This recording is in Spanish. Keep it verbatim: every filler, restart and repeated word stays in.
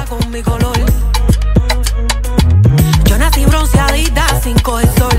con mi color. Yo nací bronceadita sin coger sol.